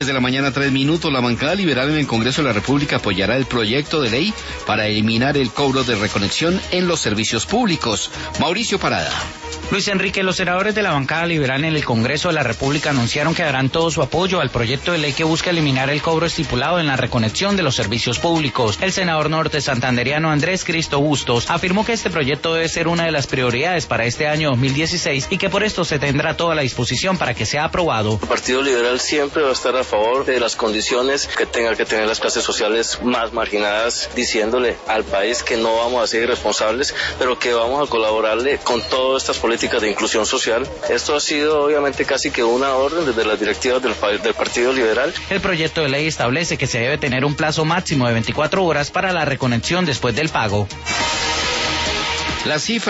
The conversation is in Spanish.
De la mañana, 3 minutos. La bancada liberal en el Congreso de la República apoyará el proyecto de ley para eliminar el cobro de reconexión en los servicios públicos. Mauricio Parada. Luis Enrique, los senadores de la bancada liberal en el Congreso de la República anunciaron que darán todo su apoyo al proyecto de ley que busca eliminar el cobro estipulado en la reconexión de los servicios públicos. El senador norte santanderiano Andrés Cristo Bustos afirmó que este proyecto debe ser una de las prioridades para este año 2016 y que por esto se tendrá toda la disposición para que sea aprobado. El Partido Liberal siempre va a estar a favor de las condiciones que tengan que tener las clases sociales más marginadas, diciéndole al país que no vamos a ser irresponsables, pero que vamos a colaborarle con todas estas políticas de inclusión social. Esto ha sido obviamente casi que una orden desde las directivas del Partido Liberal. El proyecto de ley establece que se debe tener un plazo máximo de 24 horas para la reconexión después del pago. La cifra